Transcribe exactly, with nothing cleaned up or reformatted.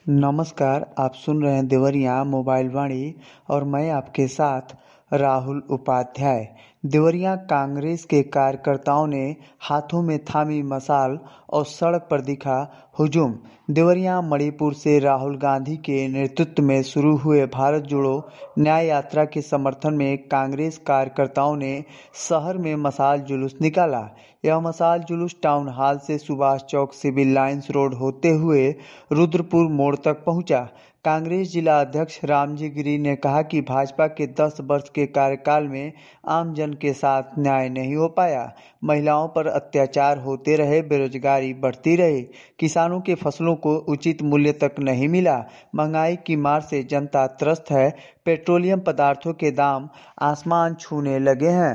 नमस्कार, आप सुन रहे हैं देवरिया मोबाइल वाणी और मैं आपके साथ राहुल उपाध्याय। देवरिया कांग्रेस के कार्यकर्ताओं ने हाथों में थामी मशाल और सड़क पर दिखा हुजूम। देवरिया मणिपुर से राहुल गांधी के नेतृत्व में शुरू हुए भारत जोड़ो न्याय यात्रा के समर्थन में कांग्रेस कार्यकर्ताओं ने शहर में मशाल जुलूस निकाला। यह मशाल जुलूस टाउन हॉल से Subhash Chowk Civil Lines road होते हुए रुद्रपुर मोड़ तक पहुंचा। कांग्रेस जिला अध्यक्ष रामजी गिरी ने कहा कि भाजपा के दस वर्ष के कार्यकाल में आम जन के साथ न्याय नहीं हो पाया। महिलाओं पर अत्याचार होते रहे, बेरोजगारी बढ़ती रही, किसानों के फसलों को उचित मूल्य तक नहीं मिला, महंगाई की मार से जनता त्रस्त है, पेट्रोलियम पदार्थों के दाम आसमान छूने लगे हैं।